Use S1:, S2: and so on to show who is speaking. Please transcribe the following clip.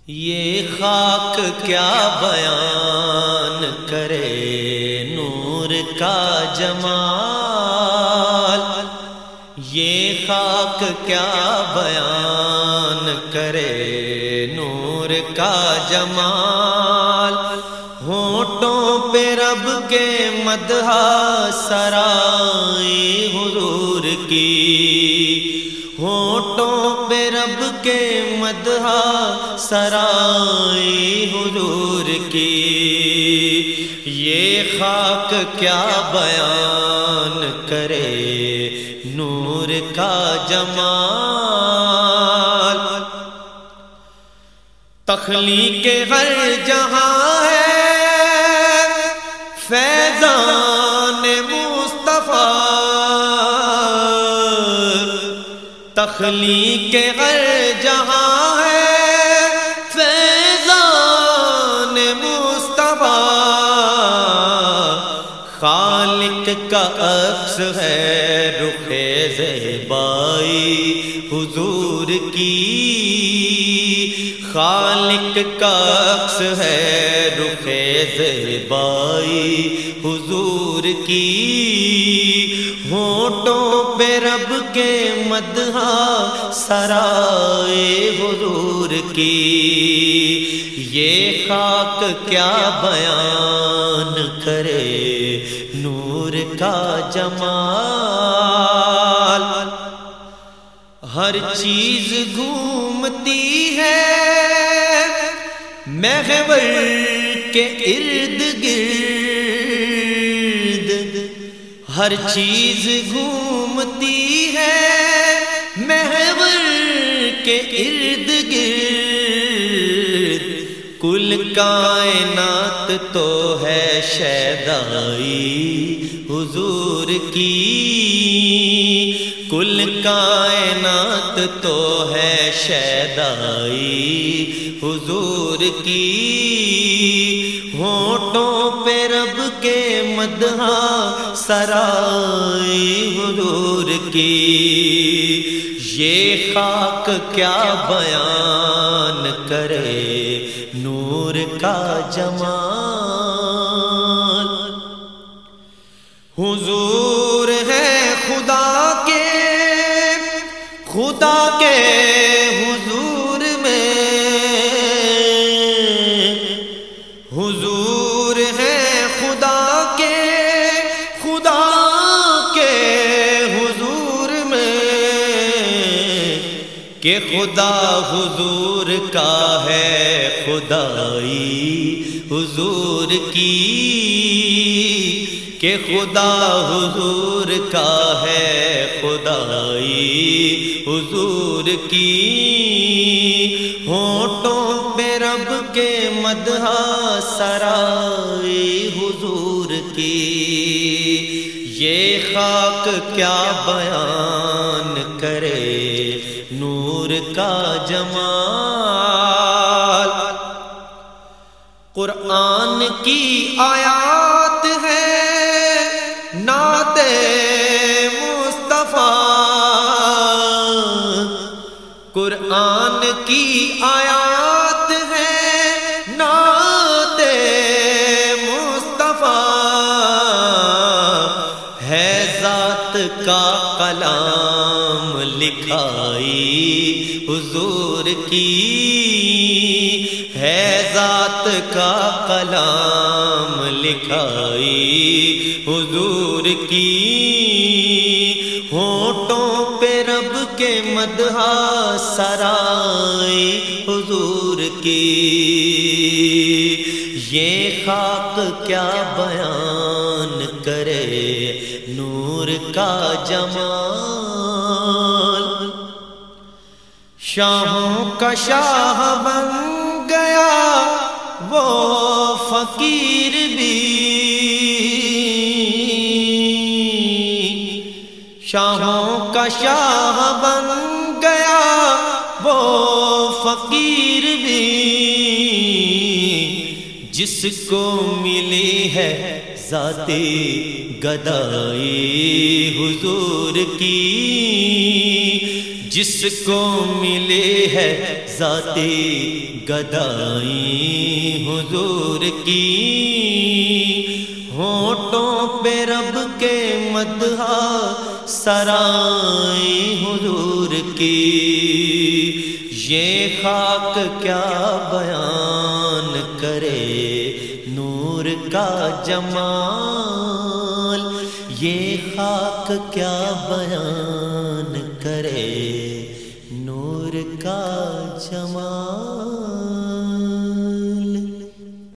S1: یہ خاک کیا بیان کرے نور کا جمال، یہ خاک کیا بیان کرے نور کا جمال، ہونٹوں پہ رب کے مدح سرائی حضور کی، ہونٹوں پہ رب کے مدح سرائی حضور کی، یہ خاک کیا بیان کرے نور کا جمال، تخلیق ہر جہاں ہے فیضان مصطفیٰ، تخلیق ہر جہاں ہے فیضان مصطفیٰ، خالق کا عکس ہے رخ زیبائی حضور کی، خالق کا عکس ہے رخ زیبائی حضور کی، ہونٹوں پہ رب کے مدح سرائے حضور کی، یہ خاک کیا بیان کرے نور کا جمال، ہر چیز گھومتی ہے محور کے ارد گرد، ہر چیز گھومتی ہے محور کے ارد گرد، کل کائنات تو ہے شیدائی حضور کی، کل کائنات تو ہے شیدائی حضور کی، ہونٹوں پہ رب کے مدح سرائی حضور کی، یہ خاک کیا بیان کرے نور کا جمال، حضور ہے خدا کے حضور میں، حضور ہے خدا کے حضور میں، کہ خدا حضور کا ہے خدائی حضور کی، کہ خدا حضور کا ہے خدائی حضور کی، ہونٹوں پہ رب کے مدح سرائی حضور کی، یہ خاک کیا بیان کرے نور کا جمال، قرآن کی آیات ہے نعت مصطفیٰ، قرآن کی آیات ہے نعت مصطفیٰ، ہے ذات کا کلام لکھائی حضور کی، ہے ذات کا کلام لکھائی حضور کی، ہونٹوں پہ رب کے مدح سرائی حضور کی، یہ خاک کیا بیان کرے نور کا جمال، شاہوں کا شاہ بن گیا وہ فقیر بھی، شاہوں کا شاہ بن گیا وہ فقیر بھی، جس کو ملی ہے ذاتی گدائی حضور کی، جس کو ملی ہے ذات گدائی حضور کی، ہونٹوں پہ رب کے مدح سرائی حضور کی، یہ خاک کیا بیان کرے نور کا جمال، یہ خاک کیا بیان کرے نور کا جمال۔